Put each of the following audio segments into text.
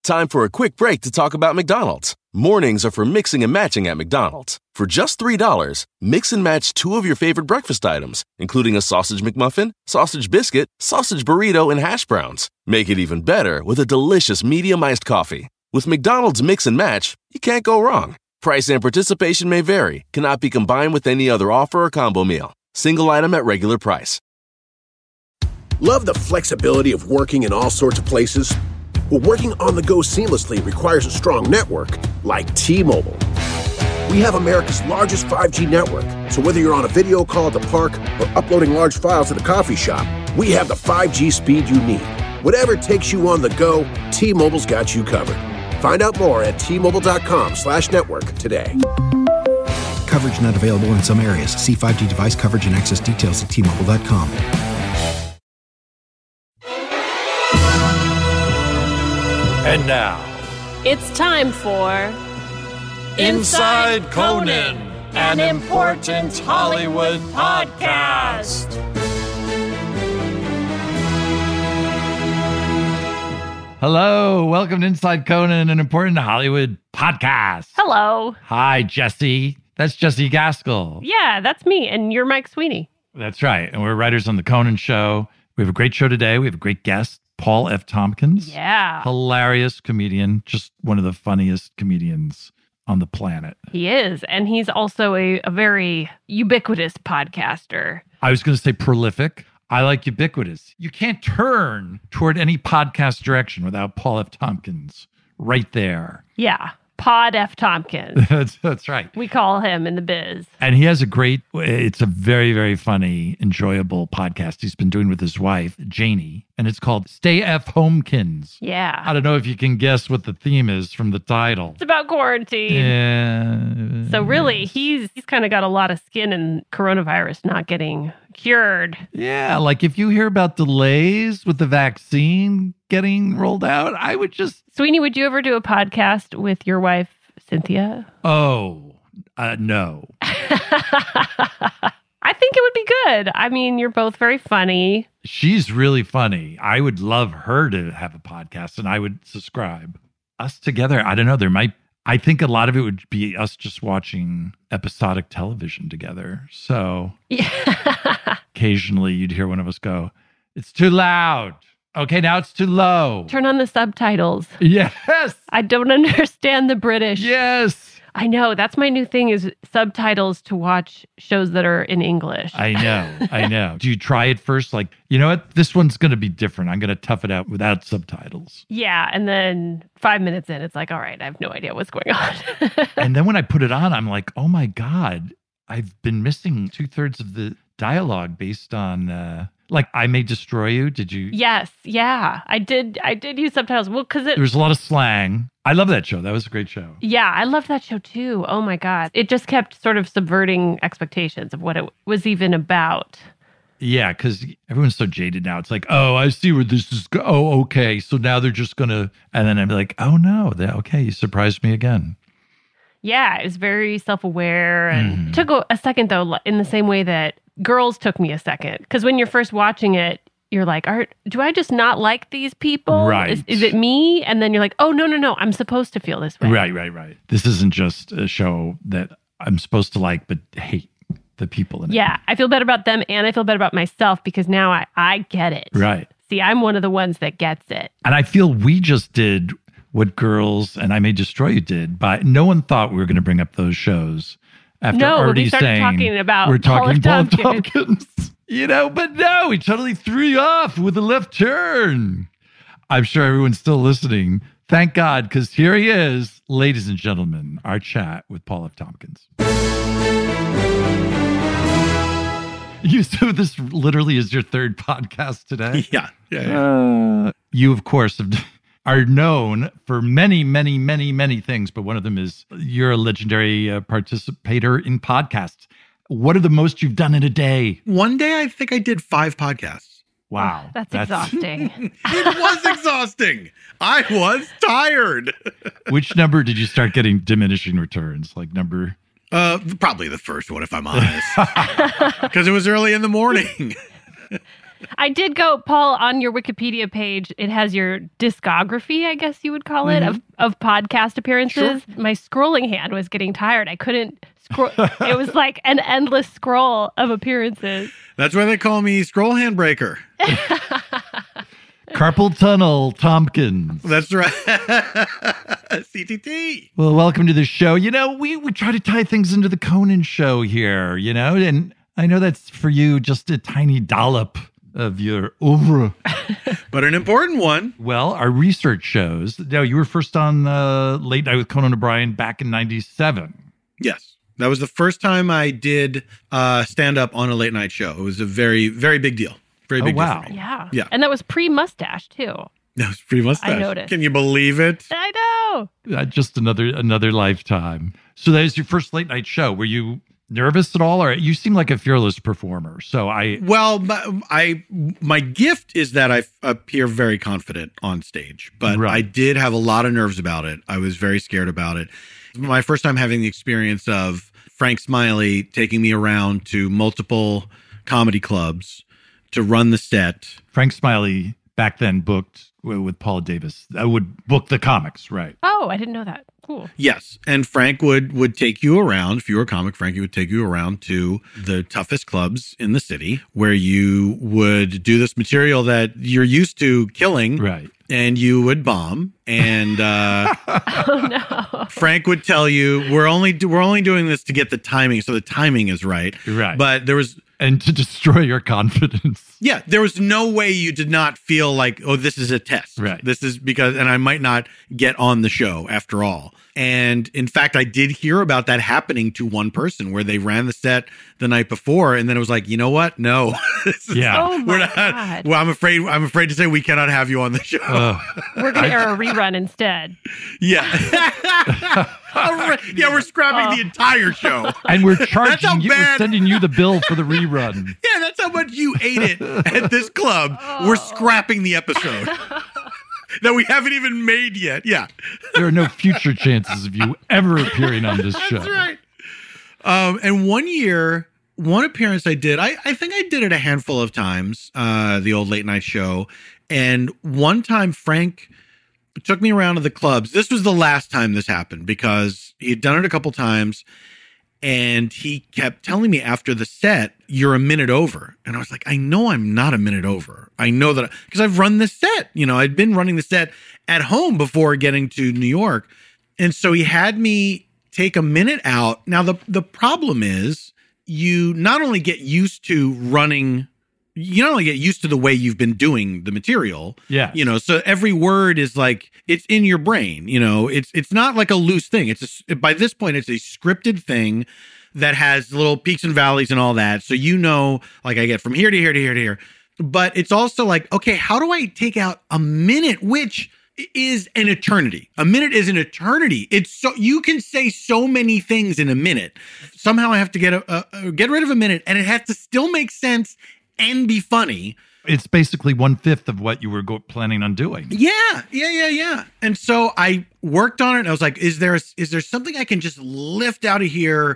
Time for a quick break to talk about McDonald's. Mornings are for mixing and matching at McDonald's. For just $3, mix and match 2 of your favorite breakfast items, including a sausage McMuffin, sausage biscuit, sausage burrito, and hash browns. Make it even better with a delicious medium iced coffee. With McDonald's Mix and Match, you can't go wrong. Price and participation may vary, cannot be combined with any other offer or combo meal. Single item at regular price. Love the flexibility of working in all sorts of places? Well, working on the go seamlessly requires a strong network like T-Mobile. We have America's largest 5G network, so whether you're on a video call at the park or uploading large files at a coffee shop, we have the 5G speed you need. Whatever takes you on the go, T-Mobile's got you covered. Find out more at T-Mobile.com/network today. Coverage not available in some areas. See 5G device coverage and access details at T-Mobile.com. And now, it's time for Inside Conan, an important Hollywood podcast. Hello, welcome to Inside Conan, an important Hollywood podcast. Hello. Hi, Jesse. That's Jesse Gaskell. Yeah, that's me, and you're Mike Sweeney. That's right, and we're writers on The Conan Show. We have a great show today. We have a great guest, Paul F. Tompkins. Yeah. Hilarious comedian, just one of the funniest comedians on the planet. He is, and he's also a very ubiquitous podcaster. I was going to say prolific. I like ubiquitous. You can't turn toward any podcast direction without Paul F. Tompkins right there. Yeah. Pod F. Tompkins. That's right. We call him in the biz. And he has it's a very, very funny, enjoyable podcast he's been doing with his wife, Janie. And it's called Stay F. Homekins. Yeah. I don't know if you can guess what the theme is from the title. It's about quarantine. Yeah. So really, he's kind of got a lot of skin in coronavirus not getting cured. Yeah, like if you hear about delays with the vaccine getting rolled out, I would just... Sweeney, would you ever do a podcast with your wife, Cynthia? Oh, no. I think it would be good. I mean, you're both very funny. She's really funny. I would love her to have a podcast, and I would subscribe. Us together, I don't know. I think a lot of it would be us just watching episodic television together. So occasionally you'd hear one of us go, "It's too loud. Okay, now it's too low. Turn on the subtitles." Yes. I don't understand the British. Yes. I know. That's my new thing is subtitles to watch shows that are in English. I know. Do you try it first? Like, you know what? This one's going to be different. I'm going to tough it out without subtitles. Yeah. And then 5 minutes in, it's like, all right, I have no idea what's going on. And then when I put it on, I'm like, oh my God, I've been missing 2/3 of the dialogue based on... Like, I May Destroy You, did you? Yes, yeah. I did use subtitles. Well, because there was a lot of slang. I love that show. That was a great show. Yeah, I loved that show too. Oh my God. It just kept sort of subverting expectations of what it was even about. Yeah, because everyone's so jaded now. It's like, oh, I see where this is oh, okay. So now they're just going to... And then I'm like, oh no, okay, you surprised me again. Yeah, it was very self-aware. And it took a second, though, in the same way that Girls took me a second. Because when you're first watching it, you're like, do I just not like these people? Right. Is it me? And then you're like, oh, no, I'm supposed to feel this way. Right. This isn't just a show that I'm supposed to like, but hate the people in it. Yeah, I feel better about them and I feel better about myself because now I get it. Right. See, I'm one of the ones that gets it. And I feel we just did what Girls and I May Destroy You did, but no one thought we were going to bring up those shows. After already we started saying talking about we're talking Paul F. Tompkins. You know, but no, we totally threw you off with a left turn. I'm sure everyone's still listening. Thank God, because here he is, ladies and gentlemen, our chat with Paul F. Tompkins. So this literally is your third podcast today? Yeah. You, of course, are known for many, many, many, many things, but one of them is you're a legendary participator in podcasts. What are the most you've done in a day? One day, I think I did 5 podcasts. Wow. That's exhausting. It was exhausting. I was tired. Which number did you start getting diminishing returns? Like number... Probably the first one, if I'm honest. Because it was early in the morning. I did go, Paul, on your Wikipedia page. It has your discography, I guess you would call it, of podcast appearances. Sure. My scrolling hand was getting tired. I couldn't scroll. It was like an endless scroll of appearances. That's why they call me Scroll Handbreaker. Carpal tunnel, Tompkins. That's right. CTT. Well, welcome to the show. You know, we try to tie things into the Conan show here, you know, and I know that's for you just a tiny dollop of your oeuvre. But an important one. Well, our research shows, you were first on Late Night with Conan O'Brien back in 97. Yes. That was the first time I did stand up on a late night show. It was a very, very big deal. Very big deal for me. Yeah. And that was pre-mustache, too. That was pre-mustache. I noticed. Can you believe it? I know. Just another lifetime. So that was your first late night show. Were you nervous at all? Or you seem like a fearless performer. So my gift is that I appear very confident on stage. But right. I did have a lot of nerves about it. I was very scared about it. My first time having the experience of Frank Smiley taking me around to multiple comedy clubs to run the set. Frank Smiley back then booked with Paula Davis. Would book the comics, right? Oh, I didn't know that. Cool. Yes. And Frank would take you around. If you were a comic, Frankie would take you around to the toughest clubs in the city where you would do this material that you're used to killing. Right. And you would bomb. And oh, no. Frank would tell you, we're only doing this to get the timing. So the timing is right. Right. But there was... And to destroy your confidence. Yeah, there was no way you did not feel like, oh, this is a test. Right. This is because, and I might not get on the show after all. And in fact, I did hear about that happening to one person where they ran the set the night before, and then it was like, you know what? No. Yeah. Oh my God. Well, I'm afraid to say we cannot have you on the show. We're going to air a rerun instead. Yeah. Yeah, we're scrapping the entire show. And we're charging you, we're bad. sending you the bill for the rerun. Yeah, that's how much you ate it at this club. We're scrapping the episode that we haven't even made yet. Yeah. There are no future chances of you ever appearing on this show. That's right. And one appearance I did, I think I did it a handful of times, the old late night show. And one time Frank took me around to the clubs. This was the last time this happened because he had done it a couple times. And he kept telling me after the set, you're a minute over. And I was like, I know I'm not a minute over. I know that because I've run this set. You know, I'd been running the set at home before getting to New York. And so he had me take a minute out. Now, the problem is you not only get used to running, you not only get used to the way you've been doing the material. Yeah. You know, so every word is like, it's in your brain, you know, it's not like a loose thing. By this point, it's a scripted thing that has little peaks and valleys and all that. So, you know, like I get from here to here to here to here, but it's also like, okay, how do I take out a minute, which is an eternity? A minute is an eternity. It's so, you can say so many things in a minute. Somehow I have to get rid of a minute and it has to still make sense and be funny. It's basically 1/5 of what you were planning on doing. Yeah. And so I worked on it. And I was like, is there something I can just lift out of here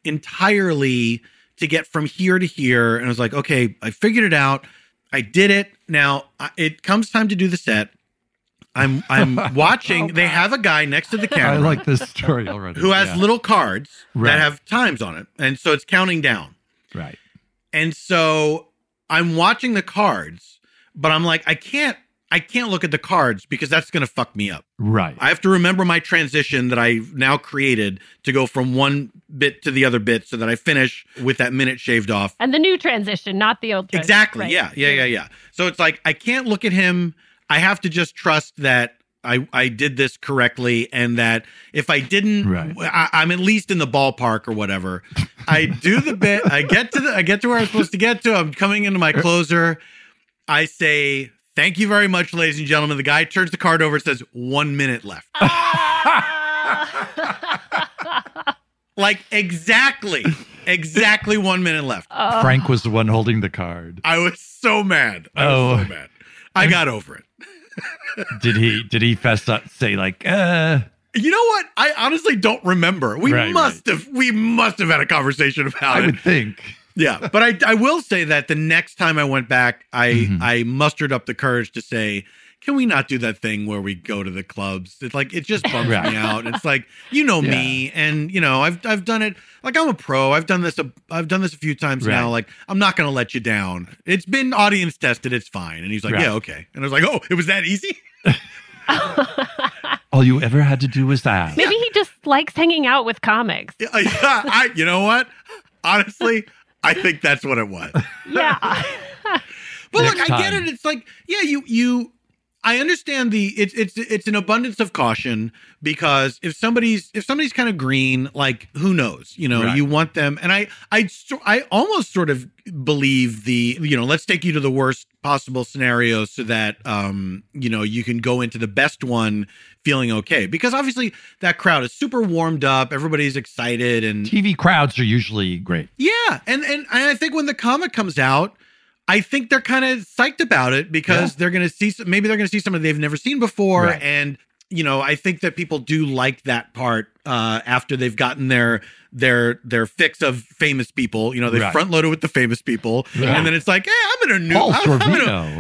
entirely to get from here to here? And I was like, okay, I figured it out. I did it. Now it comes time to do the set. I'm watching. They have a guy next to the camera. I like this story already. Who has little cards Right. that have times on it. And so it's counting down. Right. And so I'm watching the cards, but I'm like, I can't look at the cards because that's going to fuck me up. Right. I have to remember my transition that I now created to go from one bit to the other bit so that I finish with that minute shaved off. And the new transition, not the old transition. Exactly. Right. Yeah. So it's like, I can't look at him. I have to just trust that I did this correctly, and that if I didn't, Right. I'm at least in the ballpark or whatever. I do the bit. I get to where I'm supposed to get to. I'm coming into my closer. I say, thank you very much, ladies and gentlemen. The guy turns the card over and says, 1 minute left. Like exactly 1 minute left. Frank was the one holding the card. I was so mad. I got over it. Did he fess up, say like, You know what? I honestly don't remember. We Right, must have had a conversation about I it. would think. Yeah, but I will say that the next time I went back, I mustered up the courage to say, can we not do that thing where we go to the clubs? It's like, it just bums me out. It's like, me, and I've done it. Like, I'm a pro. I've done this a few times now. Like, I'm not going to let you down. It's been audience tested. It's fine. And he's like, yeah, okay. And I was like, oh, it was that easy? All you ever had to do was that. Maybe he just likes hanging out with comics. You know what? Honestly, I think that's what it was. Yeah. But look, I get it. It's like, yeah, I understand it's an abundance of caution, because if somebody's kind of green, like, who knows, you want them. And I almost sort of believe let's take you to the worst possible scenario so that, you can go into the best one feeling okay, because obviously that crowd is super warmed up. Everybody's excited, and TV crowds are usually great. Yeah. And I think when the comic comes out, I think they're kind of psyched about it, because they're going to see, maybe they're going to see something they've never seen before. Right. And, I think that people do like that part after they've gotten their fix of famous people. They front loaded with the famous people. Right. And then it's like, hey, I'm in a new, Paul Sorvino.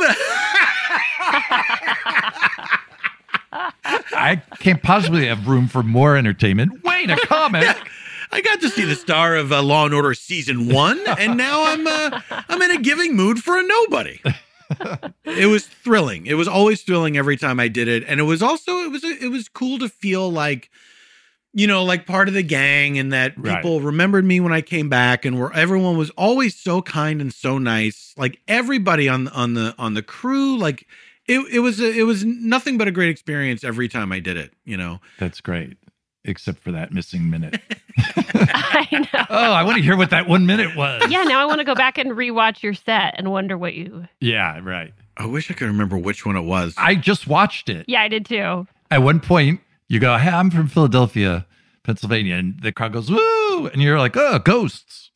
I can't possibly have room for more entertainment. Wait, a comic. Yeah. I got to see the star of Law and Order season 1, and now I'm in a giving mood for a nobody. It was thrilling. It was always thrilling every time I did it, and it was also it was cool to feel like, like part of the gang, and that people remembered me when I came back, and everyone was always so kind and so nice. Like, everybody on the crew, like it was nothing but a great experience every time I did it. That's great. Except for that missing minute. I know. Oh, I want to hear what that 1 minute was. Yeah, now I want to go back and rewatch your set and wonder what you... Yeah, right. I wish I could remember which one it was. I just watched it. Yeah, I did too. At one point, you go, hey, I'm from Philadelphia, Pennsylvania. And the crowd goes, woo! And you're like, oh, ghosts.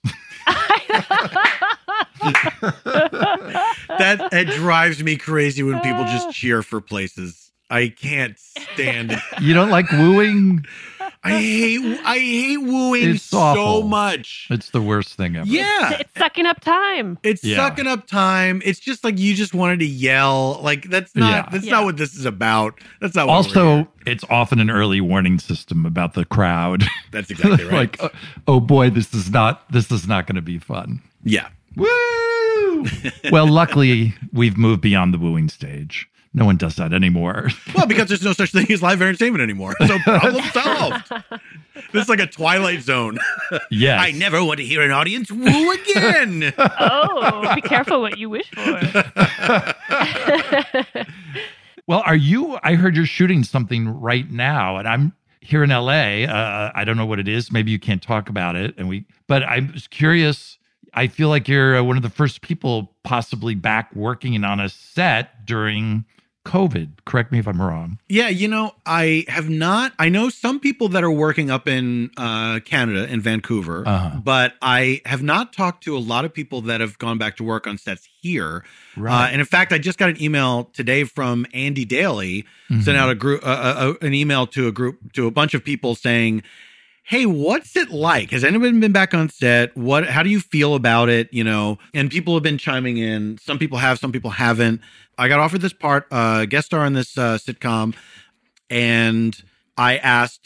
That drives me crazy when people just cheer for places. I can't stand it. You don't like wooing? I hate wooing it's awful. So much. It's the worst thing ever. Yeah. It's sucking up time. It's sucking up time. It's just like you just wanted to yell. Like, that's not not what this is about. That's not what Also, it's often an early warning system about the crowd. That's exactly right. Like, oh boy, this is not going to be fun. Yeah. Woo! Well, luckily, we've moved beyond the wooing stage. No one does that anymore. Well, because there's no such thing as live entertainment anymore. So problem solved. This is like a Twilight Zone. Yes. I never want to hear an audience woo again. Oh, be careful what you wish for. Well, I heard you're shooting something right now, and I'm here in LA. I don't know what it is. Maybe you can't talk about it. But I'm just curious. I feel like you're one of the first people possibly back working on a set during COVID. Correct me if I'm wrong. Yeah, I have not. I know some people that are working up in Canada, in Vancouver, but I have not talked to a lot of people that have gone back to work on sets here. Right. And in fact, I just got an email today from Andy Daly, sent out an email to a bunch of people saying, hey, what's it like? Has anyone been back on set? How do you feel about it? And people have been chiming in. Some people have, some people haven't. I got offered this part, guest star on this sitcom. And I asked,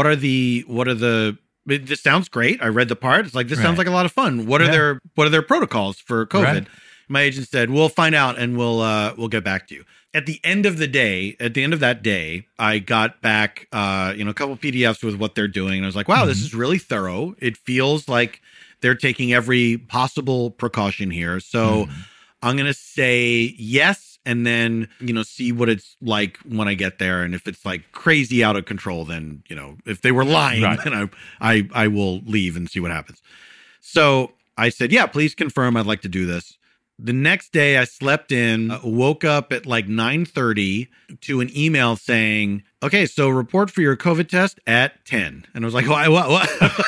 this sounds great. I read the part. It's like, this sounds like a lot of fun. What are their protocols for COVID? Right. My agent said, we'll find out and we'll get back to you. At the end of that day, I got back, a couple of PDFs with what they're doing. And I was like, wow, this is really thorough. It feels like they're taking every possible precaution here. So I'm going to say yes. And then, see what it's like when I get there. And if it's like crazy out of control, then, if they were lying, then I will leave and see what happens. So I said, yeah, please confirm I'd like to do this. The next day I slept in, woke up at like 9:30 to an email saying, okay, so report for your COVID test at 10. And I was like, what?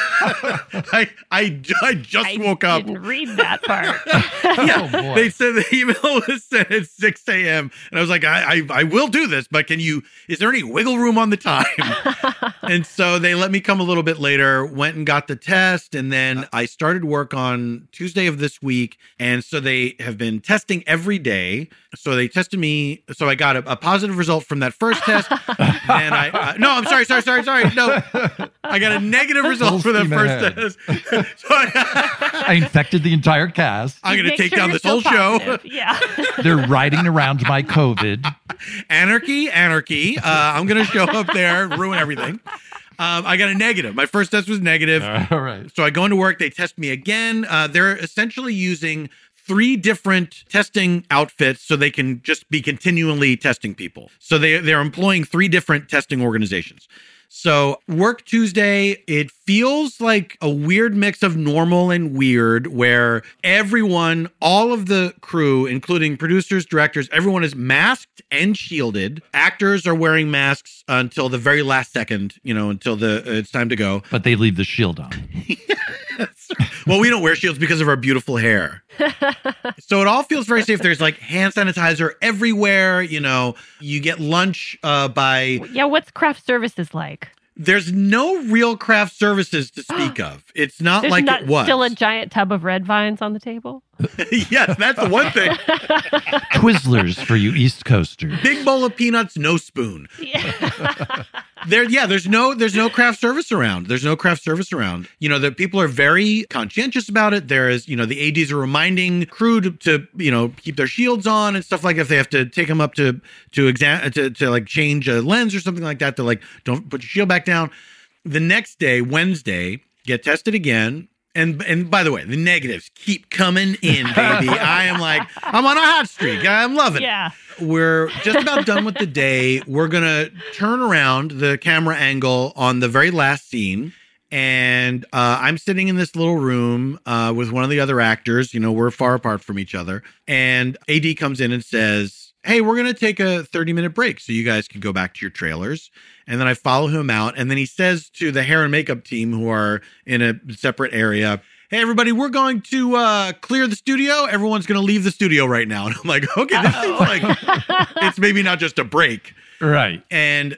I just woke up. I didn't read that part. Yeah, Oh, boy. they said the email was sent at 6 a.m. And I was like, I will do this, but is there any wiggle room on the time? And so they let me come a little bit later, went and got the test. And then I started work on Tuesday of this week. And so they have been testing every day. So they tested me. So I got a positive result from that first test. Then I'm sorry. No, I got a negative result for that first test. So I infected the entire cast. I'm going to Make take sure down you're this whole still show. positive. Yeah. They're riding around my COVID. Anarchy. I'm going to show up there, ruin everything. I got a negative. My first test was negative. All right. So I go into work. They test me again. They're essentially using 3 different testing outfits so they can just be continually testing people. So they're employing 3 different testing organizations. So work Tuesday, it feels like a weird mix of normal and weird where everyone, all of the crew, including producers, directors, everyone is masked and shielded. Actors are wearing masks until the very last second, until it's time to go. But they leave the shield on. Well, we don't wear shields because of our beautiful hair. So it all feels very safe. There's like hand sanitizer everywhere. You get lunch by... Yeah, what's craft services like? There's no real craft services to speak of. It's not There's like not it was. still a giant tub of red vines on the table? Yes, that's the one thing. Twizzlers for you East Coasters. Big bowl of peanuts, no spoon. Yeah. There's no craft service around. There's no craft service around. The people are very conscientious about it. There is, the ADs are reminding crew to keep their shields on and stuff like that. If they have to take them up to like change a lens or something like that, they're like, don't put your shield back down. The next day, Wednesday, get tested again. And by the way, the negatives keep coming in, baby. I'm on a hot streak. I'm loving it. Yeah. We're just about done with the day. We're going to turn around the camera angle on the very last scene. And I'm sitting in this little room with one of the other actors. We're far apart from each other. And AD comes in and says, hey, we're going to take a 30-minute break so you guys can go back to your trailers. And then I follow him out. And then he says to the hair and makeup team who are in a separate area, hey, everybody, we're going to clear the studio. Everyone's going to leave the studio right now. And I'm like, okay, this seems like it's maybe not just a break. Right. And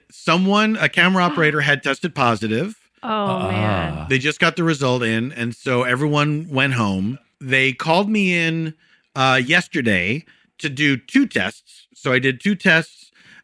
a camera operator had tested positive. Oh, man. They just got the result in. And so everyone went home. They called me in yesterday to do 2 tests. So I did 2 tests.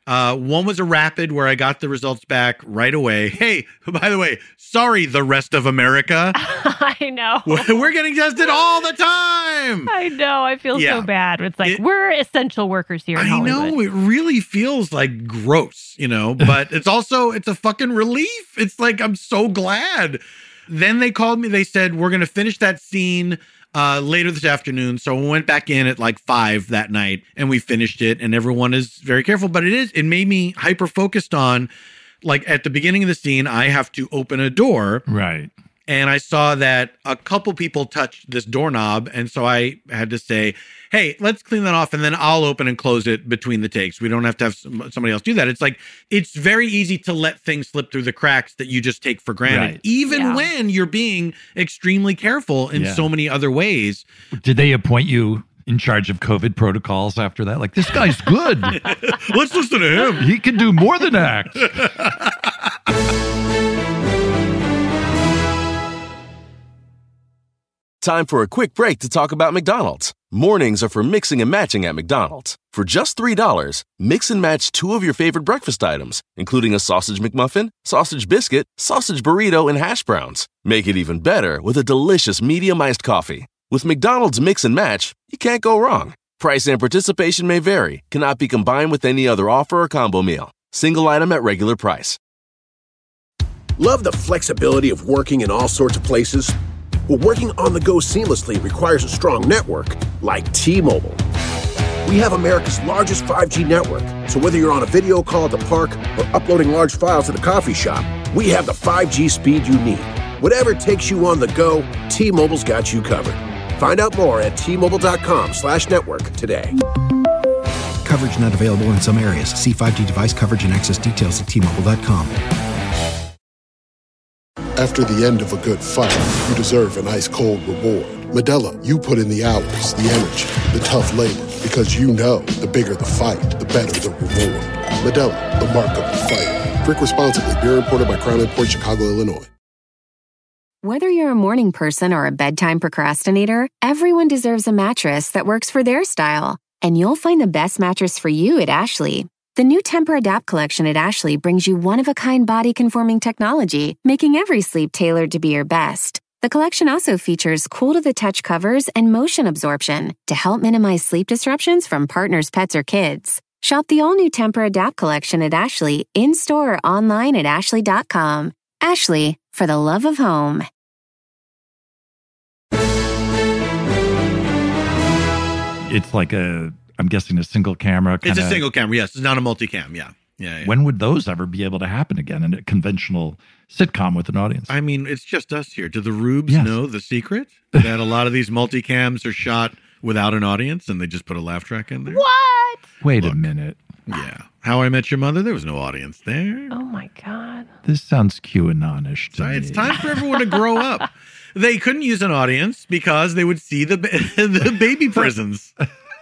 One was a rapid where I got the results back right away. Hey, by the way, sorry, the rest of America. I know. We're getting tested all the time. I know. I feel so bad. It's like we're essential workers here in Hollywood. I know. It really feels like gross, but it's a fucking relief. It's like, I'm so glad. Then they called me. They said, we're going to finish that scene later this afternoon. So we went back in at like 5 that night and we finished it, and everyone is very careful. But it made me hyper focused on, like, at the beginning of the scene, I have to open a door. Right. And I saw that a couple people touched this doorknob. And so I had to say, hey, let's clean that off. And then I'll open and close it between the takes. We don't have to have somebody else do that. It's like, it's very easy to let things slip through the cracks that you just take for granted, right. even when you're being extremely careful in so many other ways. Did they appoint you in charge of COVID protocols after that? Like, this guy's good. Let's listen to him. He can do more than act. Time for a quick break to talk about McDonald's. Mornings are for mixing and matching at McDonald's. For just $3, mix and match 2 of your favorite breakfast items, including a sausage McMuffin, sausage biscuit, sausage burrito, and hash browns. Make it even better with a delicious medium iced coffee. With McDonald's Mix and Match, you can't go wrong. Price and participation may vary, cannot be combined with any other offer or combo meal. Single item at regular price. Love the flexibility of working in all sorts of places? Well, working on the go seamlessly requires a strong network like T-Mobile. We have America's largest 5G network, so whether you're on a video call at the park or uploading large files at a coffee shop, we have the 5G speed you need. Whatever takes you on the go, T-Mobile's got you covered. Find out more at T-Mobile.com/network today. Coverage not available in some areas. See 5G device coverage and access details at T-Mobile.com. After the end of a good fight, you deserve an ice-cold reward. Modelo, you put in the hours, the energy, the tough labor, because you know the bigger the fight, the better the reward. Modelo, the mark of the fighter. Drink responsibly. Beer imported by Crown Imports, Chicago, Illinois. Whether you're a morning person or a bedtime procrastinator, everyone deserves a mattress that works for their style. And you'll find the best mattress for you at Ashley. The new Temper-Adapt collection at Ashley brings you one-of-a-kind body-conforming technology, making every sleep tailored to be your best. The collection also features cool-to-the-touch covers and motion absorption to help minimize sleep disruptions from partners, pets, or kids. Shop the all-new Temper-Adapt collection at Ashley, in-store or online at ashley.com. Ashley, for the love of home. It's like I'm guessing a single camera. It's a single camera, yes. It's not a multicam, yeah. When would those ever be able to happen again in a conventional sitcom with an audience? I mean, it's just us here. Do the Rubes know the secret? That a lot of these multicams are shot without an audience and they just put a laugh track in there? What? Wait a minute. Yeah. How I Met Your Mother, there was no audience there. Oh, my God. This sounds QAnon-ish to me. It's time for everyone to grow up. They couldn't use an audience because they would see the baby prisons.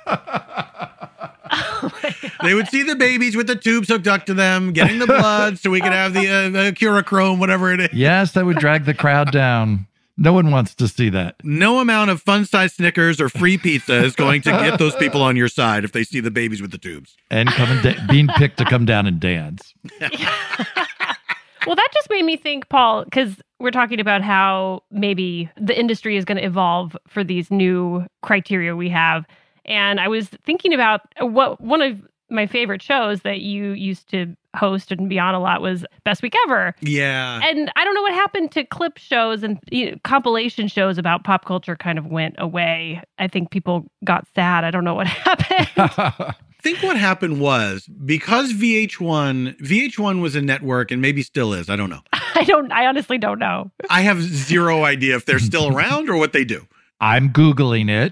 They would see the babies with the tubes hooked up to them, getting the blood so we could have the Curachrome, whatever it is. Yes, that would drag the crowd down. No one wants to see that. No amount of fun-sized Snickers or free pizza is going to get those people on your side if they see the babies with the tubes. And being picked to come down and dance. Well, that just made me think, Paul, because we're talking about how maybe the industry is going to evolve for these new criteria we have. And I was thinking about one of my favorite shows that you used to host and be on a lot was Best Week Ever. Yeah. And I don't know what happened to clip shows and compilation shows about pop culture kind of went away. I think people got sad. I don't know what happened. I think what happened was because VH1 was a network and maybe still is. I don't know. I honestly don't know. I have zero idea if they're still around or what they do. I'm Googling it.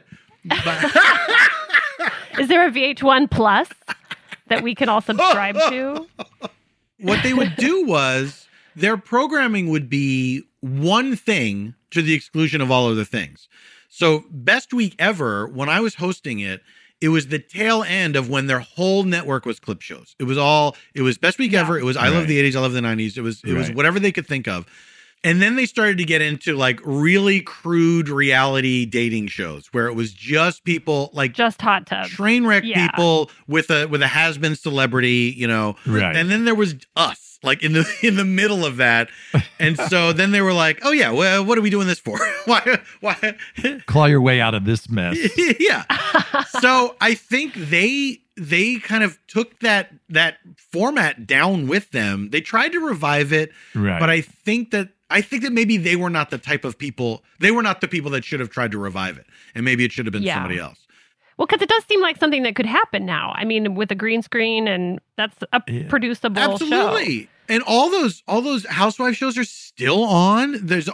Is there a VH1 Plus that we can all subscribe to? What they would do was their programming would be one thing to the exclusion of all other things. So Best Week Ever, when I was hosting it, it was the tail end of when their whole network was clip shows. It was Best Week Ever. It was I Love the 80s, I Love the 90s. It was whatever they could think of. And then they started to get into like really crude reality dating shows where it was just people like just hot tubs, train wreck people with a has-been celebrity, Right. And then there was us like in the middle of that. And so then they were like, oh yeah, well, what are we doing this for? Why? Claw your way out of this mess. Yeah. So I think they kind of took that format down with them. They tried to revive it, right. But I think that maybe they were not the type of people. They were not the people that should have tried to revive it, and maybe it should have been somebody else. Well, because it does seem like something that could happen now. I mean, with a green screen, and that's a producible Absolutely. show. And all those housewife shows are still on. There's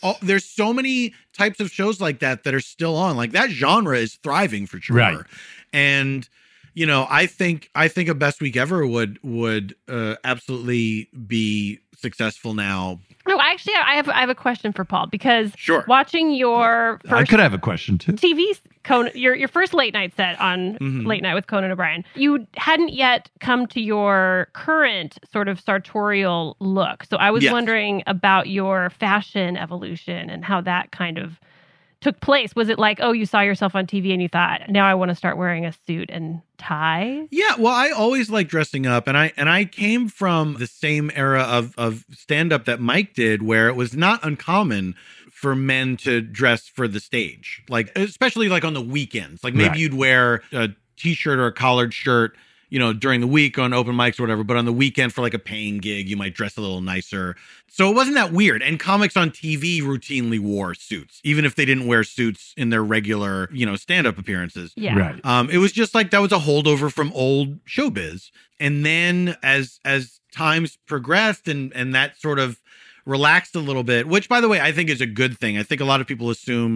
so many types of shows like that are still on. Like that genre is thriving for sure. Right. And I think a Best Week Ever would absolutely be successful now. No, actually, I have a question for Paul because watching your first I could have a question too. TV Conan, your first late night set on Late Night with Conan O'Brien, you hadn't yet come to your current sort of sartorial look. So I was wondering about your fashion evolution and how that kind of took place. Was it like, oh, you saw yourself on TV and you thought, now I want to start wearing a suit and tie? Yeah, well, I always like dressing up, and I came from the same era of stand-up that Mike did, where it was not uncommon for men to dress for the stage, like especially like on the weekends. Like maybe you'd wear a t-shirt or a collared shirt, during the week on open mics or whatever, but on the weekend for like a paying gig, you might dress a little nicer. So it wasn't that weird. And comics on TV routinely wore suits, even if they didn't wear suits in their regular, stand-up appearances. Yeah. Right. It was just like that was a holdover from old showbiz. And then as times progressed and that sort of relaxed a little bit, which by the way, I think is a good thing. I think a lot of people assume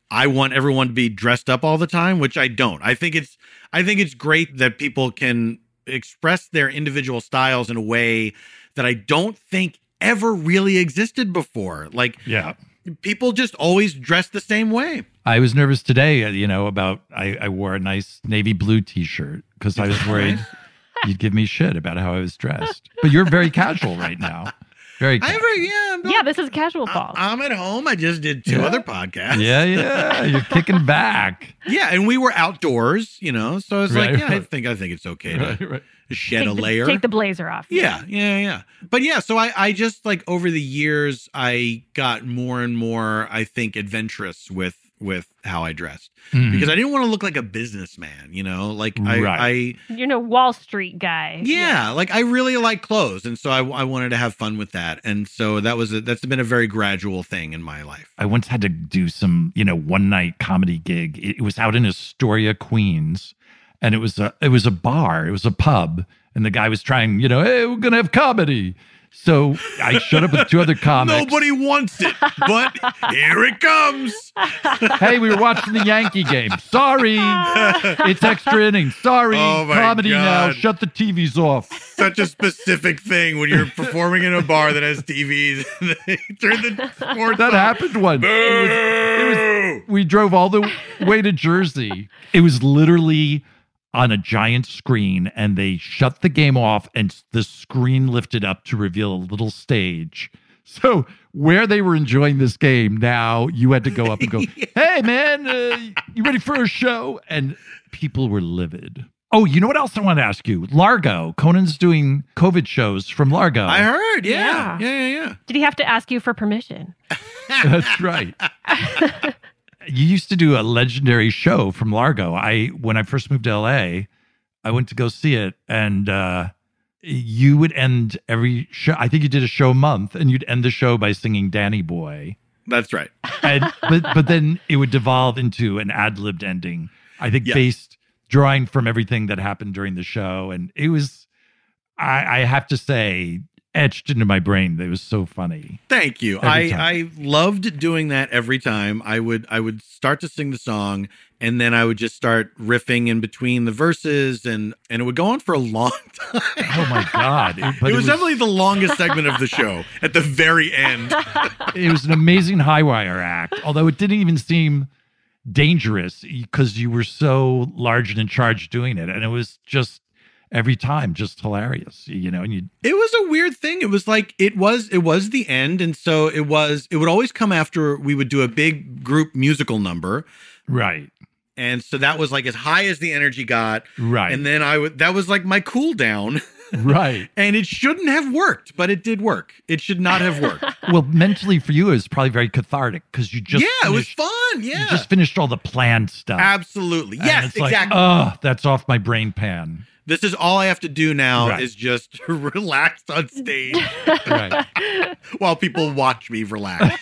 I want everyone to be dressed up all the time, which I don't. I think it's great that people can express their individual styles in a way that I don't think ever really existed before. Like, people just always dress the same way. I was nervous today, about I wore a nice navy blue t-shirt because I was worried you'd give me shit about how I was dressed. But you're very casual right now. Very casual. Yeah, this is casual, Paul. I'm at home. I just did 2 other podcasts. Yeah. You're kicking back. Yeah, and we were outdoors, so it's I think it's okay to shed a layer. Take the blazer off. Yeah. But yeah, so I just over the years, I got more and more, I think, adventurous with how I dressed because I didn't want to look like a businessman, Wall Street guy. Yeah, I really like clothes, and so I wanted to have fun with that, and so that's been a very gradual thing in my life. I once had to do some one night comedy gig. It was out in Astoria, Queens, and it was a bar, it was a pub, and the guy was trying, hey, we're gonna have comedy. So I showed up with 2 other comics. Nobody wants it, but here it comes. Hey, we were watching the Yankee game. Sorry. It's extra innings. Sorry. Oh my comedy God. now. Shut the TVs off. Such a specific thing when you're performing in a bar that has TVs. They turn the sports That off. happened once. It was, we drove all the way to Jersey. It was literally on a giant screen, and they shut the game off, and the screen lifted up to reveal a little stage. So where they were enjoying this game, now you had to go up and go, hey, man, you ready for a show? And people were livid. Oh, you know what else I want to ask you? Largo. Conan's doing COVID shows from Largo. I heard, yeah. Did he have to ask you for permission? That's right. You used to do a legendary show from Largo. When I first moved to LA, I went to go see it, and you would end every show. I think you did a show a month, and you'd end the show by singing Danny Boy. That's right. But then it would devolve into an ad-libbed ending, I think, drawing from everything that happened during the show. And it was, I have to say, etched into my brain. It was so funny. Thank you. I loved doing that every time. I would start to sing the song, and then I would just start riffing in between the verses, and it would go on for a long time. Oh my God. It was definitely the longest segment of the show at the very end. It was an amazing high wire act, although it didn't even seem dangerous because you were so large and in charge doing it. And it was just every time just hilarious, and it was a weird thing. It was it was the end. And so it would always come after we would do a big group musical number. Right. And so that was as high as the energy got. Right. And then that was my cool down. Right. And it shouldn't have worked, but it did work. It should not have worked. Well, mentally for you, it was probably very cathartic because you just it was fun. Yeah. You just finished all the planned stuff. Absolutely. And yes, it's exactly. That's off my brain pan. This is all I have to do now is just relax on stage while people watch me relax.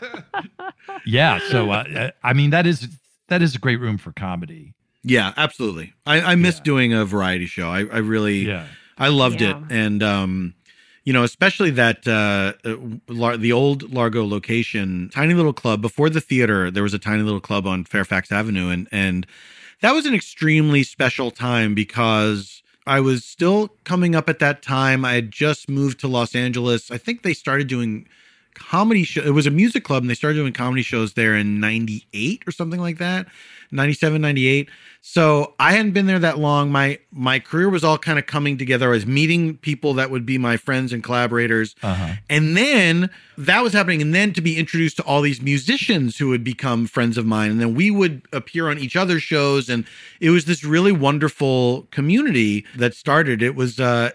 Yeah. So, that is a great room for comedy. Yeah, absolutely. I miss doing a variety show. I really, I loved it. And, especially that the old Largo location, tiny little club before the theater, there was a tiny little club on Fairfax Avenue. And that was an extremely special time because I was still coming up at that time. I had just moved to Los Angeles. I think they started doing comedy show. It was a music club, and they started doing comedy shows there in 98 or something like that. 97, 98. So I hadn't been there that long. My career was all kind of coming together. I was meeting people that would be my friends and collaborators. And then that was happening. And then to be introduced to all these musicians who would become friends of mine. And then we would appear on each other's shows. And it was this really wonderful community that started. It was a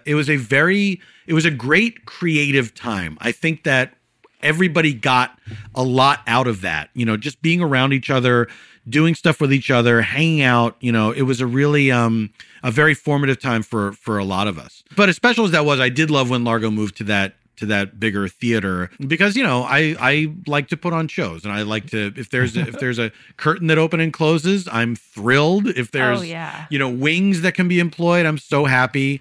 great creative time. I think that everybody got a lot out of that, just being around each other, doing stuff with each other, hanging out. It was a really a very formative time for a lot of us. But as special as that was, I did love when Largo moved to that bigger theater because I like to put on shows, and I like to if there's a curtain that opens and closes, I'm thrilled. If there's wings that can be employed, I'm so happy.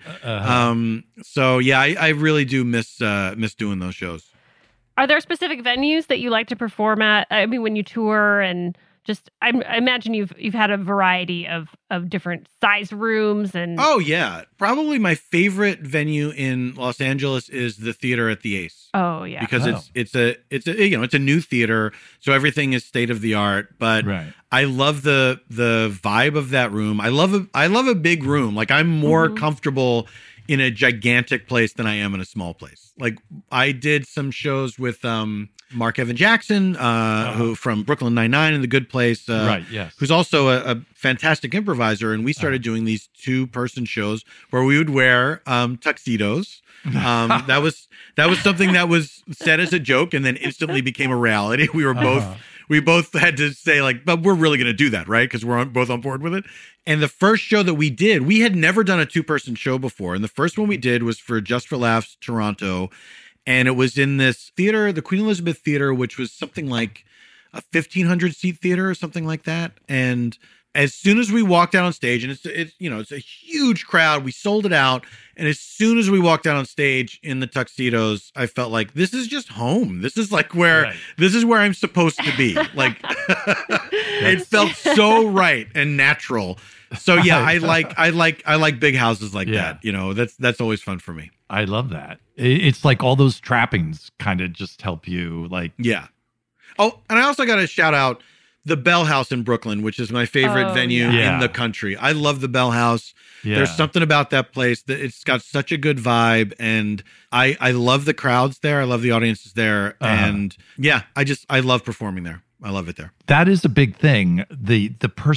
So yeah, I really do miss doing those shows. Are there specific venues that you like to perform at? I mean, when you tour and Just I imagine you've had a variety of different size rooms and. Oh yeah, probably my favorite venue in Los Angeles is the theater at the Ace. Oh yeah, because it's a new theater, so everything is state of the art. But I love the vibe of that room. I love a big room. Like I'm more comfortable in a gigantic place than I am in a small place. Like I did some shows with Mark Evan Jackson, who from Brooklyn Nine-Nine and The Good Place, who's also a fantastic improviser. And we started doing these 2-person shows where we would wear tuxedos. That was something that was said as a joke and then instantly became a reality. We both had to say like, but we're really going to do that, right? Because we're both on board with it. And the first show that we did, we had never done a 2-person show before. And the first one we did was for Just for Laughs Toronto. And it was in this theater, the Queen Elizabeth Theater, which was something like a 1,500 seat theater or something like that. And as soon as we walked out on stage, and it's a huge crowd, we sold it out. And as soon as we walked out on stage in the tuxedos, I felt like this is just home. This is like this is where I'm supposed to be. Like it felt so right and natural. So yeah, I like big houses like that. You know, that's always fun for me. I love that. It's like all those trappings kind of just help you like. Yeah. Oh, and I also got to shout out the Bell House in Brooklyn, which is my favorite venue in the country. I love the Bell House. Yeah. There's something about that place that it's got such a good vibe. And I love the crowds there. I love the audiences there. And yeah, I love performing there. I love it there. That is a big thing. The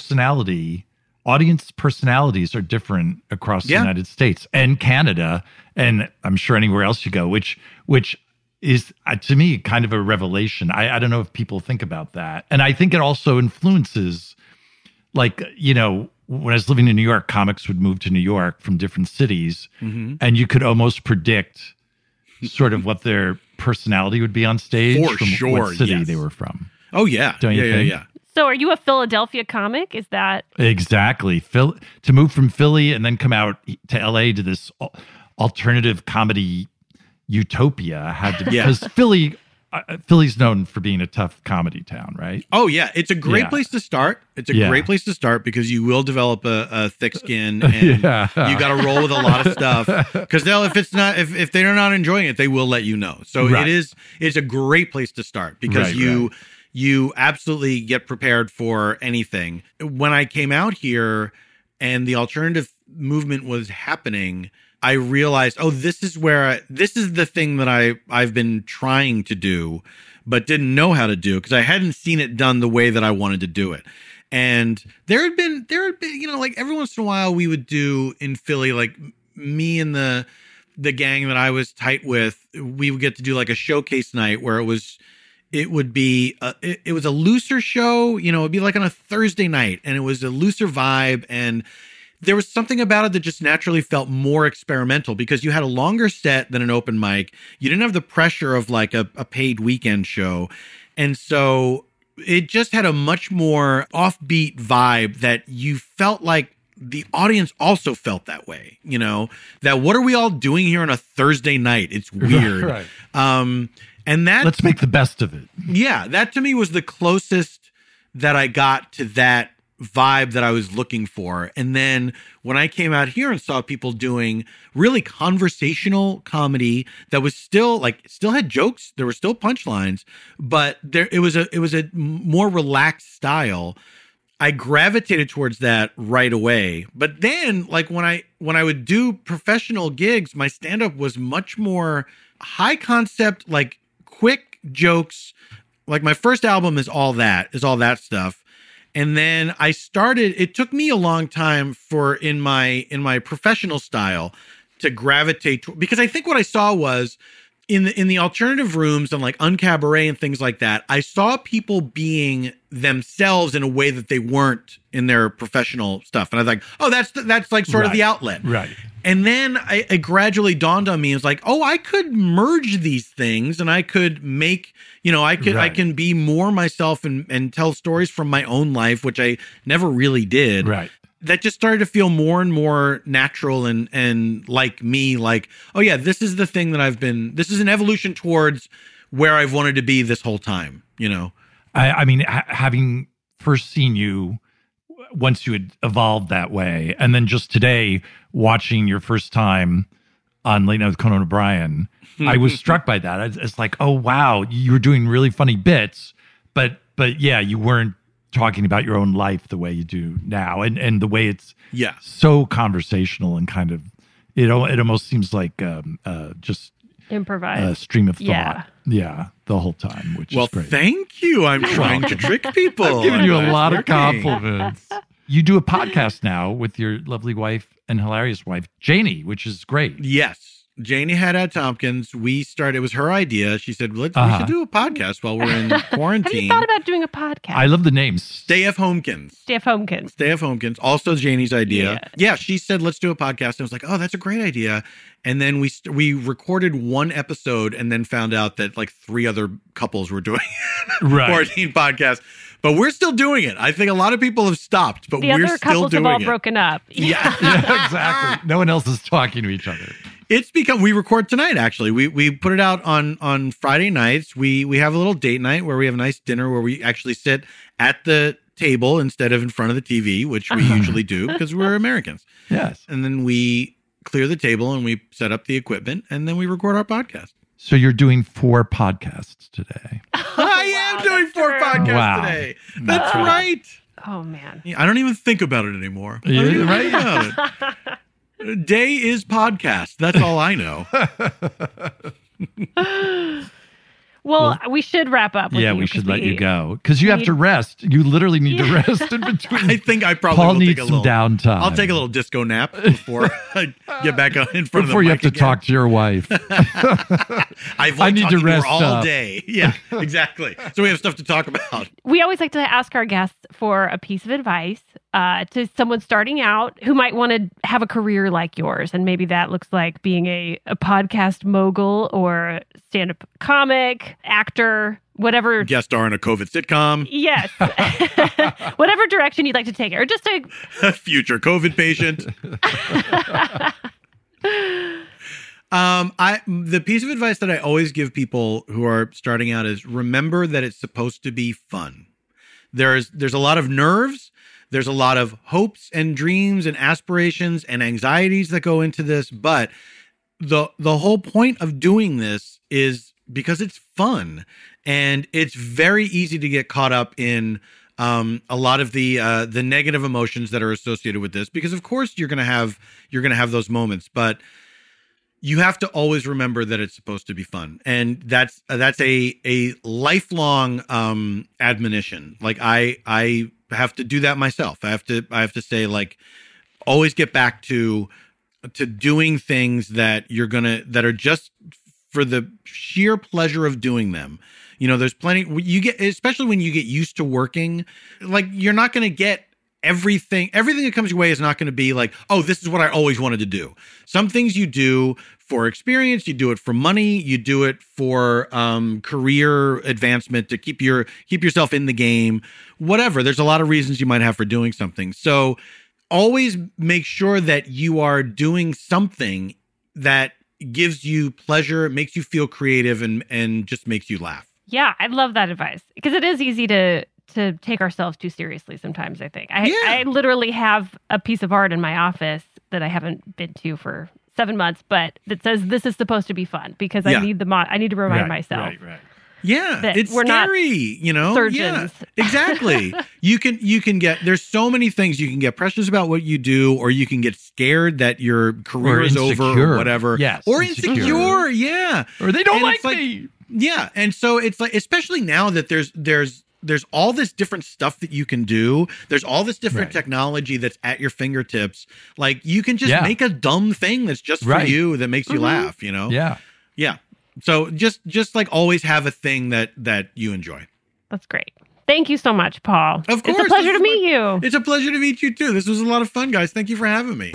audience personalities are different across the United States and Canada, and I'm sure anywhere else you go, which is to me kind of a revelation. I don't know if people think about that. And I think it also influences, like, you know, when I was living in New York, comics would move to New York from different cities, and you could almost predict sort of what their personality would be on stage from what city they were from. Oh yeah. Don't you think? Yeah. So are you a Philadelphia comic? Is that exactly to move from Philly and then come out to LA to this alternative comedy utopia had to because Philly's known for being a tough comedy town, right? Oh yeah, it's a great place to start. It's a great place to start because you will develop a thick skin and you got to roll with a lot of stuff. Because if they're not enjoying it, they will let you know. So it's a great place to start because you absolutely get prepared for anything. When I came out here and the alternative movement was happening, I realized, this is the thing that I've been trying to do, but didn't know how to do because I hadn't seen it done the way that I wanted to do it. And there had been, you know, like every once in a while we would do in Philly, like me and the gang that I was tight with, we would get to do like a showcase night where it was a looser show, you know, it'd be like on a Thursday night and it was a looser vibe. And there was something about it that just naturally felt more experimental because you had a longer set than an open mic. You didn't have the pressure of like a paid weekend show. And so it just had a much more offbeat vibe that you felt like the audience also felt that way, you know, that what are we all doing here on a Thursday night? It's weird. Right. And that let's make the best of it. Yeah. That to me was the closest that I got to that vibe that I was looking for. And then when I came out here and saw people doing really conversational comedy that was still had jokes, there were still punchlines, but it was a more relaxed style. I gravitated towards that right away. But then like when I would do professional gigs, my stand-up was much more high concept, like quick jokes. Like my first album is all that stuff. And then it took me a long time for in my professional style to gravitate to, because I think what I saw was in the alternative rooms and like Uncabaret and things like that, I saw people being themselves in a way that they weren't in their professional stuff. And I was like, oh, that's like sort of the outlet. Right. And then it gradually dawned on me. It was like, oh, I could merge these things and I could make, you know, I can be more myself and tell stories from my own life, which I never really did. Right. That just started to feel more and more natural and like me, like, oh yeah, this is the thing that this is an evolution towards where I've wanted to be this whole time, you know? I mean, having first seen you once you had evolved that way, and then just today watching your first time on Late Night with Conan O'Brien, I was struck by that. It's like, oh wow, you were doing really funny bits, but yeah, you weren't talking about your own life the way you do now, and the way it's so conversational and kind of it almost seems like just improvised stream of thought. Yeah, the whole time, which is great. Thank you. I'm trying to trick people. I'm giving you a lot of compliments. You do a podcast now with your lovely wife and hilarious wife, Janie, which is great. Yes. Janie Haddad Tompkins, it was her idea. She said, we should do a podcast while we're in quarantine. Have you thought about doing a podcast? I love the name. Stay F Homekins. Stay F Homekins. Stay F Homekins. Also Janie's idea. Yeah, she said, let's do a podcast. And I was like, oh, that's a great idea. And then we recorded one episode and then found out that like 3 other couples were doing quarantine podcasts. But we're still doing it. I think a lot of people have stopped, but we're still doing it. The other couples have all broken up. Yeah, exactly. No one else is talking to each other. It's become, we record tonight, actually. We put it out on Friday nights. We have a little date night where we have a nice dinner where we actually sit at the table instead of in front of the TV, which we usually do because we're Americans. Yes. And then we clear the table and we set up the equipment and then we record our podcast. So you're doing 4 podcasts today. I am doing 4 podcasts today. That's right. Oh, man. I don't even think about it anymore. I don't even think about it. Day is podcast. That's all I know. Well, we should wrap up. With we should let you go because you have to rest. You literally need to rest in between. I think I probably Paul will needs take a some little downtime. I'll take a little disco nap before I get back in front before of the you mic have to talk to your wife. I need to rest all up. day. Yeah, exactly. So we have stuff to talk about. We always like to ask our guests for a piece of advice to someone starting out who might want to have a career like yours. And maybe that looks like being a podcast mogul or stand-up comic, actor, whatever. Guest star in a COVID sitcom. Yes. Whatever direction you'd like to take it. Or just a future COVID patient. The piece of advice that I always give people who are starting out is remember that it's supposed to be fun. There's a lot of nerves. There's a lot of hopes and dreams and aspirations and anxieties that go into this. But the whole point of doing this is because it's fun. And it's very easy to get caught up in a lot of the negative emotions that are associated with this, because of course you're gonna have those moments, but you have to always remember that it's supposed to be fun, and that's a lifelong admonition. Like I have to do that myself. I have to say, like, always get back to doing things that are just for the sheer pleasure of doing them. You know, there's plenty you get, especially when you get used to working, like you're not going to get everything that comes your way is not going to be like, oh, this is what I always wanted to do. Some things you do for experience, you do it for money, you do it for career advancement, to keep yourself in the game, whatever. There's a lot of reasons you might have for doing something. So always make sure that you are doing something that gives you pleasure, makes you feel creative, and just makes you laugh. Yeah, I love that advice, because it is easy to take ourselves too seriously sometimes, I think. I literally have a piece of art in my office that I haven't been to for 7 months, but that says this is supposed to be fun, because I need I need to remind myself. Right. Yeah, it's we're scary, you know? Surgeons. Yeah, exactly. You can get, there's so many things. You can get precious about what you do, or you can get scared that your career is over or whatever. Yes. Or insecure. Yeah. Or they don't like me. Yeah. And so it's like, especially now that there's all this different stuff that you can do. There's all this different technology that's at your fingertips. Like, you can just make a dumb thing that's just for you, that makes you laugh, you know? Yeah. Yeah. So just like always have a thing that you enjoy. That's great. Thank you so much, Paul. Of course. It's a pleasure to meet you. It's a pleasure to meet you too. This was a lot of fun, guys. Thank you for having me.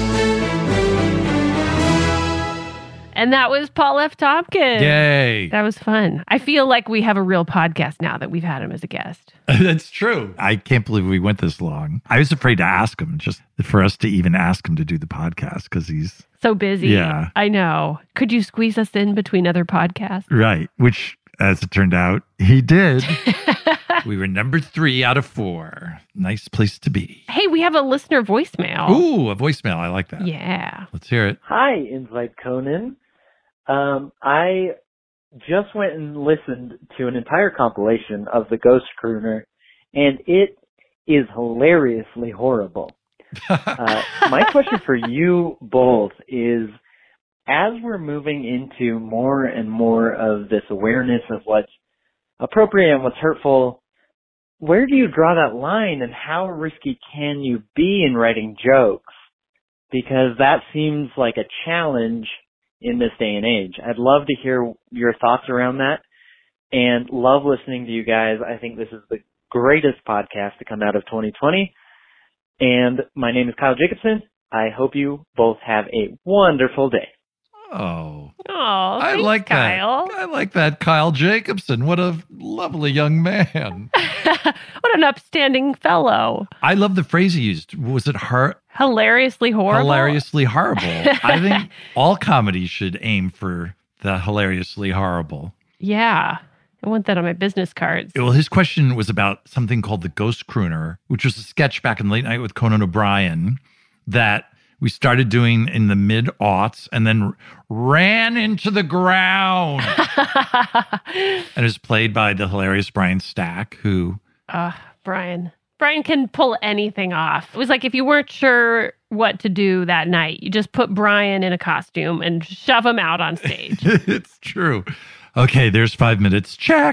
And that was Paul F. Tompkins. Yay. That was fun. I feel like we have a real podcast now that we've had him as a guest. That's true. I can't believe we went this long. I was afraid to ask him, just for us to even ask him to do the podcast, because he's so busy. Yeah. I know. Could you squeeze us in between other podcasts? Right. Which, as it turned out, he did. We were number 3 out of 4. Nice place to be. Hey, we have a listener voicemail. Ooh, a voicemail. I like that. Yeah. Let's hear it. Hi, Invite Conan. I just went and listened to an entire compilation of The Ghost Crooner, and it is hilariously horrible. My question for you both is, as we're moving into more and more of this awareness of what's appropriate and what's hurtful, where do you draw that line, and how risky can you be in writing jokes? Because that seems like a challenge in this day and age. I'd love to hear your thoughts around that, and love listening to you guys. I think this is the greatest podcast to come out of 2020. And my name is Kyle Jacobson. I hope you both have a wonderful day. Oh, I like Kyle. that. I like that, Kyle Jacobson. What a lovely young man. What an upstanding fellow. I love the phrase he used. Was it hilariously horrible? Hilariously horrible. I think all comedy should aim for the hilariously horrible. Yeah. I want that on my business cards. Well, his question was about something called The Ghost Crooner, which was a sketch back in Late Night with Conan O'Brien that we started doing in the mid-aughts and then ran into the ground. And it was played by the hilarious Brian Stack, who... Brian. Brian can pull anything off. It was like if you weren't sure what to do that night, you just put Brian in a costume and shove him out on stage. It's true. Okay, there's 5 minutes. Check.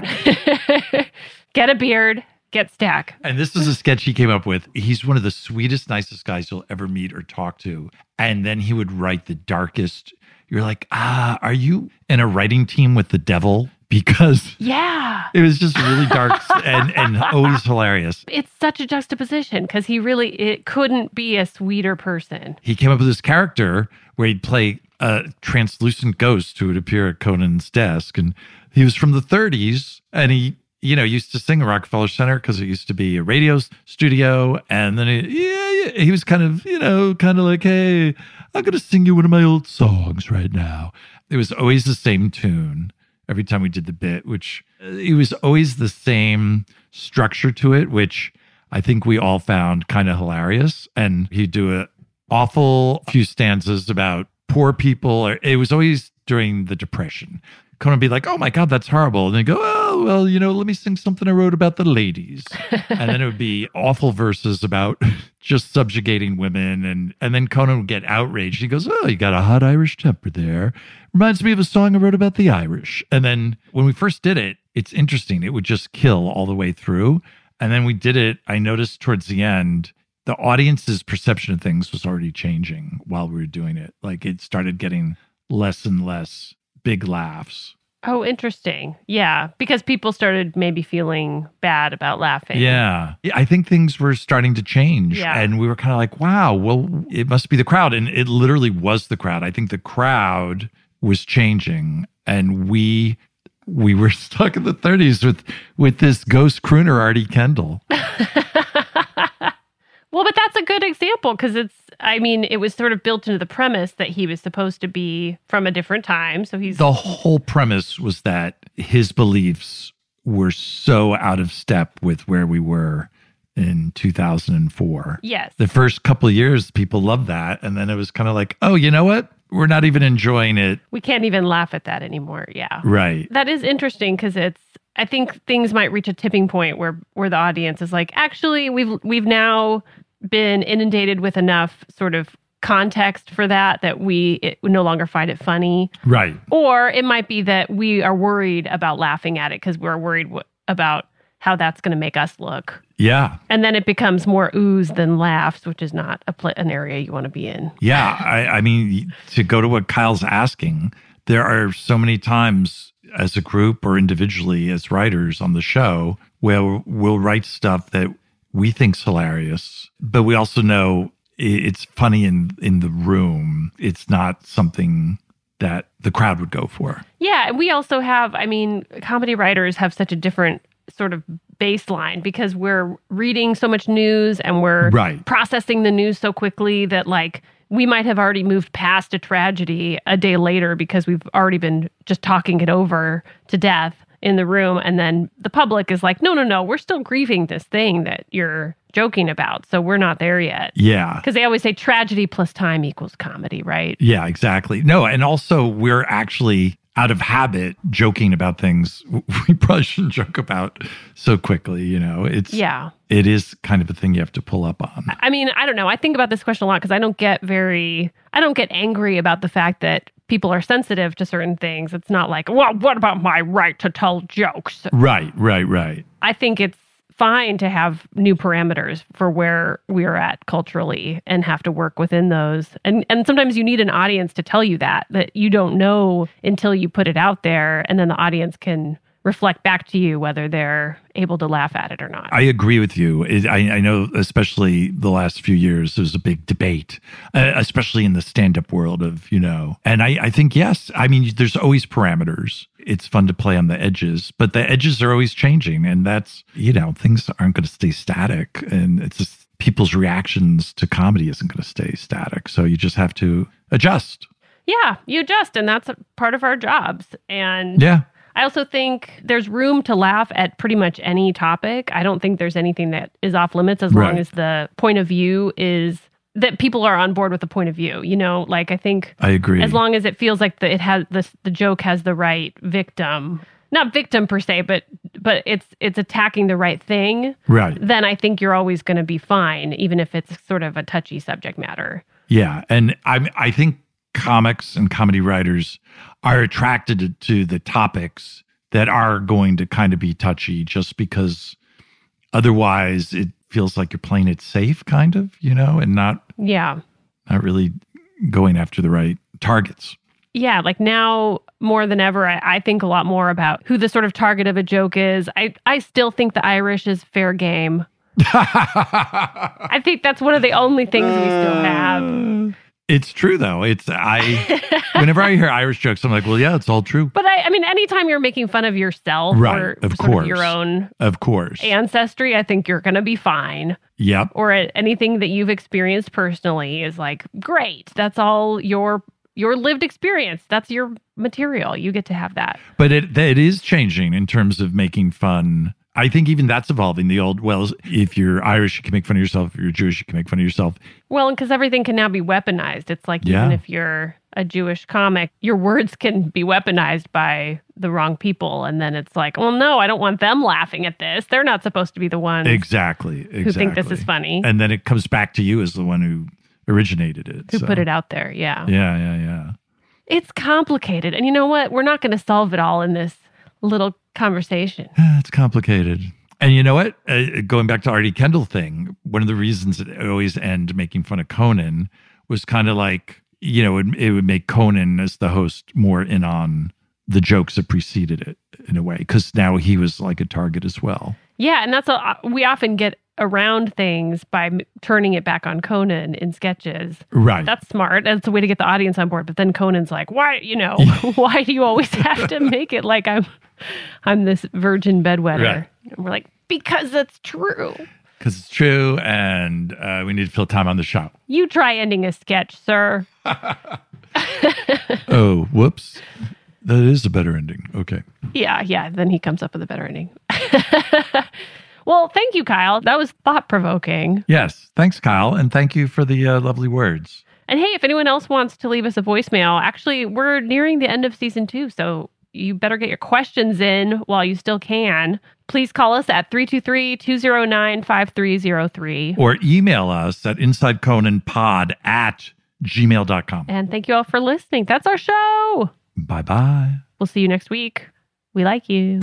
Get a beard. Get Stack. And this is a sketch he came up with. He's one of the sweetest, nicest guys you'll ever meet or talk to. And then he would write the darkest. You're like, are you in a writing team with the devil? Because it was just really dark and always hilarious. It's such a juxtaposition because it couldn't be a sweeter person. He came up with this character where he'd play a translucent ghost who would appear at Conan's desk. And he was from the 30s and he used to sing at Rockefeller Center because it used to be a radio studio. And then he was kind of like, hey, I'm going to sing you one of my old songs right now. It was always the same tune every time we did the bit, which it was always the same structure to it, which I think we all found kind of hilarious. And he'd do an awful few stanzas about poor people. It was always during the Depression. Conan would be like, oh my God, that's horrible. And then go, oh, well, let me sing something I wrote about the ladies. And then it would be awful verses about just subjugating women. And then Conan would get outraged. He goes, oh, you got a hot Irish temper there. Reminds me of a song I wrote about the Irish. And then when we first did it, it's interesting. It would just kill all the way through. And then we did it. I noticed towards the end, the audience's perception of things was already changing while we were doing it. Like it started getting less and less big laughs. Oh, interesting. Yeah, because people started maybe feeling bad about laughing. Yeah. I think things were starting to change. Yeah. And we were kind of like, wow, well, it must be the crowd. And it literally was the crowd. I think the crowd was changing. And we were stuck in the 30s with this ghost crooner, Artie Kendall. Well, but that's a good example because it was sort of built into the premise that he was supposed to be from a different time. So the whole premise was that his beliefs were so out of step with where we were in 2004. Yes. The first couple of years, people loved that. And then it was kind of like, oh, you know what? We're not even enjoying it. We can't even laugh at that anymore. Yeah. Right. That is interesting because I think things might reach a tipping point where the audience is like, actually, we've now been inundated with enough sort of context for that we no longer find it funny. Right. Or it might be that we are worried about laughing at it because we're worried about how that's going to make us look. Yeah. And then it becomes more oohs than laughs, which is not an area you want to be in. Yeah. I mean, to go to what Kyle's asking, there are so many times as a group or individually as writers on the show where we'll write stuff that we think's hilarious, but we also know it's funny in the room. It's not something that the crowd would go for. Yeah. We also have, comedy writers have such a different sort of baseline because we're reading so much news and we're processing the news so quickly that we might have already moved past a tragedy a day later because we've already been just talking it over to death. in the room. And then the public is like, no, we're still grieving this thing that you're joking about. So we're not there yet. Yeah. Because they always say tragedy plus time equals comedy, right? Yeah, exactly. No, and also we're actually out of habit joking about things we probably shouldn't joke about so quickly, you know. It is kind of a thing you have to pull up on. I mean, I don't know. I think about this question a lot because I don't get angry about the fact that people are sensitive to certain things. It's not like, well, what about my right to tell jokes? Right. I think it's fine to have new parameters for where we're at culturally and have to work within those. And sometimes you need an audience to tell you that you don't know until you put it out there, and then the audience can reflect back to you whether they're able to laugh at it or not. I agree with you. I know, especially the last few years, there's a big debate, especially in the stand-up world of, you know, and I think, yes, I mean, there's always parameters. It's fun to play on the edges, but the edges are always changing, and that's, you know, things aren't going to stay static, and it's just people's reactions to comedy isn't going to stay static. So you just have to adjust. Yeah, you adjust, and that's a part of our jobs. And yeah. I also think there's room to laugh at pretty much any topic. I don't think there's anything that is off limits as long as the point of view is that people are on board with the point of view. You know, like I think I agree. As long as it feels like the joke has the right victim, not victim per se, but it's attacking the right thing. Right. Then I think you're always going to be fine, even if it's sort of a touchy subject matter. Yeah, and I think comics and comedy writers are attracted to the topics that are going to kind of be touchy, just because otherwise it feels like you're playing it safe, kind of, you know, and not really going after the right targets. Yeah, like now more than ever, I think a lot more about who the sort of target of a joke is. I still think the Irish is fair game. I think that's one of the only things we still have. It's true, though. Whenever I hear Irish jokes, I'm like, well, yeah, it's all true. But I mean, anytime you're making fun of yourself or sort of your own ancestry, I think you're going to be fine. Yep. Or anything that you've experienced personally is like, great. That's all your lived experience. That's your material. You get to have that. But it is changing in terms of making fun. I think even that's evolving. The old, well, if you're Irish, you can make fun of yourself. If you're Jewish, you can make fun of yourself. Well, and because everything can now be weaponized. It's like even if you're a Jewish comic, your words can be weaponized by the wrong people. And then it's like, well, no, I don't want them laughing at this. They're not supposed to be the ones exactly who think this is funny. And then it comes back to you as the one who originated it. Who put it out there, yeah. Yeah. It's complicated. And you know what? We're not going to solve it all in this little conversation. It's complicated. And you know what? Going back to Artie Kendall thing, one of the reasons it always end making fun of Conan was kind of like, you know, it would make Conan as the host more in on the jokes that preceded it in a way, because now he was like a target as well. Yeah, and that's we often get around things by turning it back on Conan in sketches. Right. That's smart. That's a way to get the audience on board. But then Conan's like, why, you know, why do you always have to make it like I'm this virgin bedwetter? Right. And we're like, because it's true. Because it's true, and we need to fill time on the show. You try ending a sketch, sir. Oh, whoops. That is a better ending. Okay. Yeah. Then he comes up with a better ending. Well, thank you, Kyle. That was thought-provoking. Yes. Thanks, Kyle. And thank you for the lovely words. And hey, if anyone else wants to leave us a voicemail, actually, we're nearing the end of season 2, so you better get your questions in while you still can. Please call us at 323-209-5303. Or email us at InsideConanPod@gmail.com. And thank you all for listening. That's our show. Bye-bye. We'll see you next week. We like you.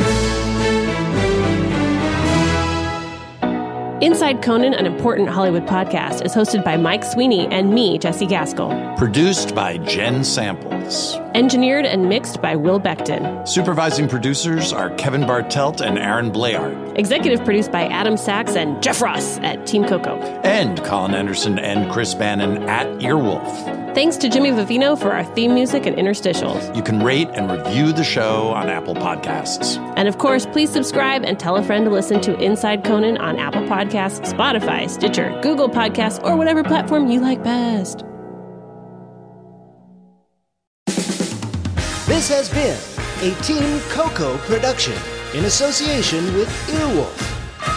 Inside Conan, an important Hollywood podcast, is hosted by Mike Sweeney and me, Jesse Gaskell. Produced by Jen Samples. Engineered and mixed by Will Beckton. Supervising producers are Kevin Bartelt and Aaron Blayard. Executive produced by Adam Sachs and Jeff Ross at Team Coco. And Colin Anderson and Chris Bannon at Earwolf. Thanks to Jimmy Vivino for our theme music and interstitials. You can rate and review the show on Apple Podcasts. And of course, please subscribe and tell a friend to listen to Inside Conan on Apple Podcasts, Spotify, Stitcher, Google Podcasts, or whatever platform you like best. This has been a Team Coco production in association with Earwolf.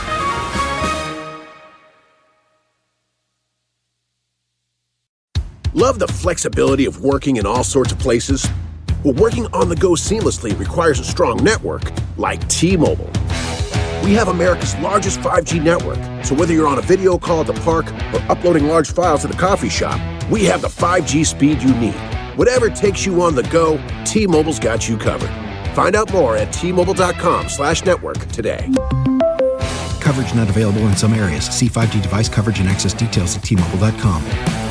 Love the flexibility of working in all sorts of places? Well, working on the go seamlessly requires a strong network like T-Mobile. We have America's largest 5G network, so whether you're on a video call at the park or uploading large files at the coffee shop, we have the 5G speed you need. Whatever takes you on the go, T-Mobile's got you covered. Find out more at T-Mobile.com/network today. Coverage not available in some areas. See 5G device coverage and access details at T-Mobile.com.